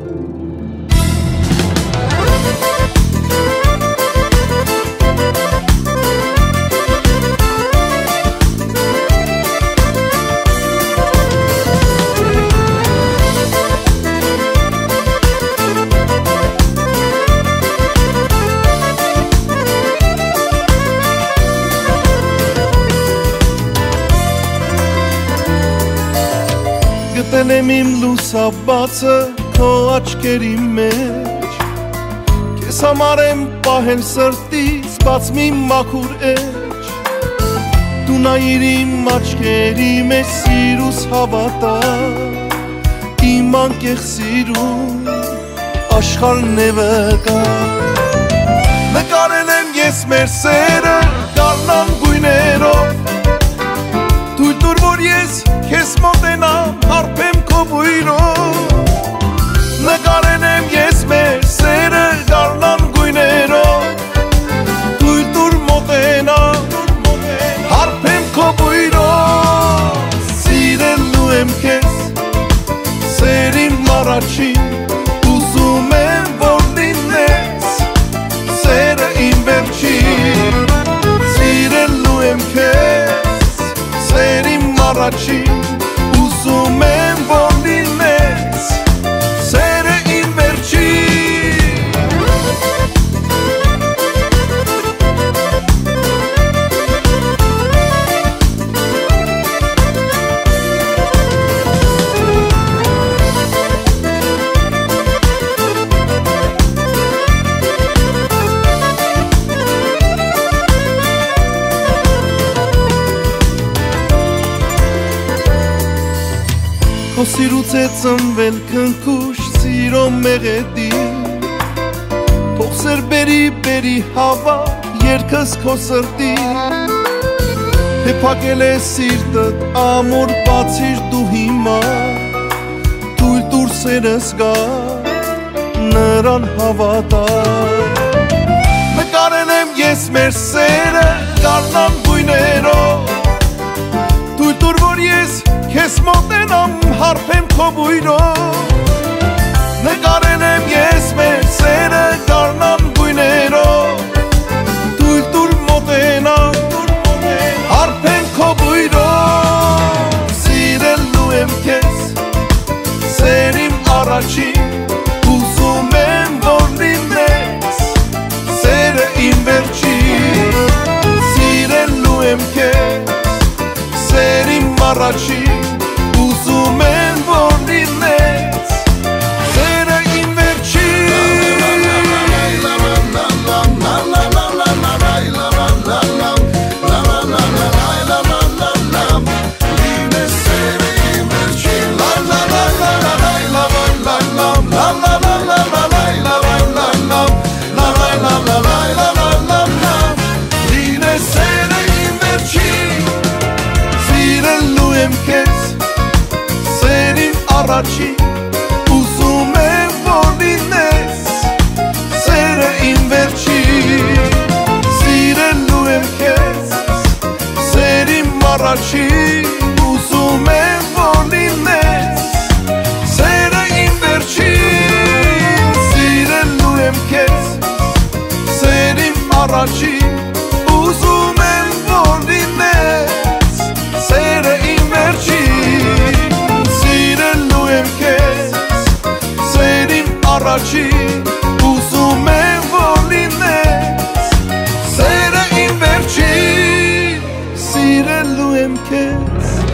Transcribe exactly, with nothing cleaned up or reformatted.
Գտնեմ իմ լուսաբացը քո աչքերի մեջ Քեզ համար եմ պահել սրտից բաց մի մաքուր էջ Դու նայիր իմ աչքերի մեջ սիրուս հավատա Իմ անկեղ սիրուն աշխարհն է վկա Նկարել եմ ես մեր սերը գարնան գույներով Թույլ տուր որ ես քեզ մոտենամ հարբեմ քո բույրով Նկարել եմ ես մեր սերը գարնան գույներով Թույլ տուր մոտենամ հարբեմ քո բույրով Սիրելու եմ քեզ սերիմ առաջին Ուզում եմ որ լինես սերը իմ վերջին Սիրելու եմ քեզ սերիմ առաջին Ուզում եմ որ լինես սերը իմ վերջին Քո սիրուց է ծնվել քնքուշ սիրո մեղեդին Թող սերբերի բերի հավա երկս քո սրտին Հեփակել է սիրտդ ամոր բացիր դու հիմա Թույլ տուր սերս գա նրան հավատա Նկարել եմ ես մեր սերը գարնան գույներով Թույլ տուր որ ես քեզ մոտենամ հարբեմ քո բույրով Նկարել եմ ես մեր սերը գարնան գույներով Թույլ տուր մոտենամ հարբեմ քո բույրով Սիրելու եմ քեզ սերիմ առաջին Ուզում եմ որ լինես սերը իմ վերջին Սիրելու եմ քեզ սերիմ առաջին Ուզում եմ որ լինես սերը իմ վերջին Լինես սերը իմ վերջին Լինես սերը իմ վերջին Սիրելու եմ քեզ սերիմ առաջին Ուզում եմ որ լինես սերը իմ վերջին Սիրելու եմ քեզ սերիմ առաջին Ուզում եմ որ լինես սերը իմ վերջին Սիրելու եմ քեզ սերիմ առաջին Ուզում եմ որ լինես սերը իմ վերջին Սիրելու եմ քեզ սերիմ առաջին Ուզում եմ որ լինես սերը իմ վերջին Սիրելու եմ քեզ